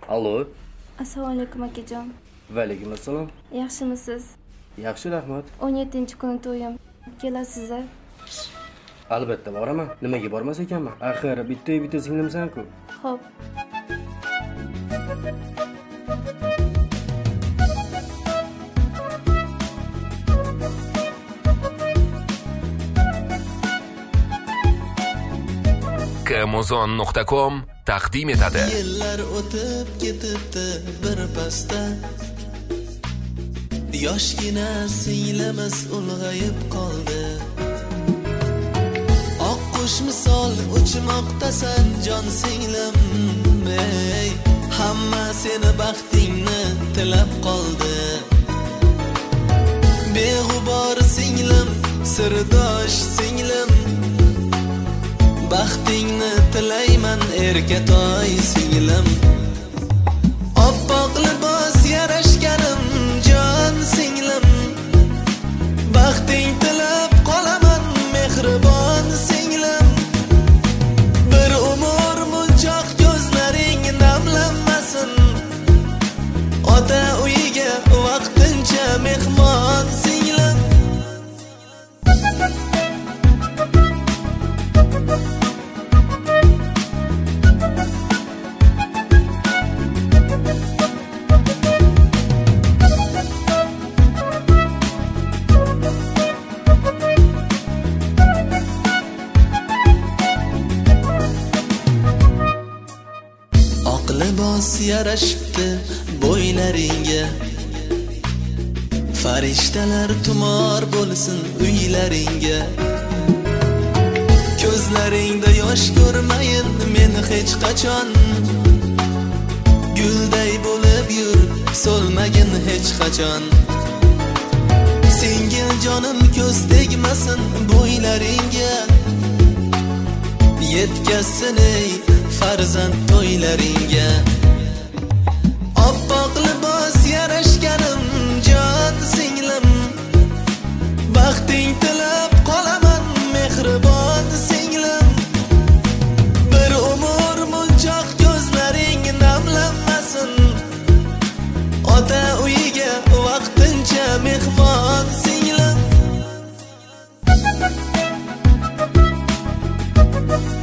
Alo. Assalomu alaykum akajon. Va alaykum assalom. Yaxshimisiz? Yaxshi, rahmat. 17-kuni to'yim. Kelasiz-a? Albatta boraman. Nimaga bormas ekanman? Axir bitta singlimsan-ku. Xo'p. Amazon.com taqdim etadi. Yillar o'tib ketibdi bir pasda. Yoshgina singlimiz ulg'ayib qoldi. Oqqush misol uchmoqdasan jon singlim, ey. Hamma seni baxtingni tilab qoldi. Beg'ubor singlim, sirdosh singlim. Baxtingni tilayman erkatoy singlim. Oppoq libos yarashganim jon singlim. Baxting tilab qolaman mehribon singlim. Bir umr munchoq ko'zlaring namlanmasin. Ota uyiga vaqtincha mehmon singlim. Libos yarashibdi bo'ylaringga. Farishtalar tumor bo'lsin uylaringga. Ko'zlaringda yosh ko'rmayin men hech qachon. Gulday bo'lib yur, so'lmagin hech qachon. Singil jonim ko'z tegmasin bo'ylaringga. Yetkazsin ey farzand to'ylaringga. Oppoq libos yarashganim jon singlim. Baxting tilab qolaman mehribon singlim. Bir umr munchoq ko'zlaring namlanmasin. Ota uyiga vaqtincha mehmon singlim.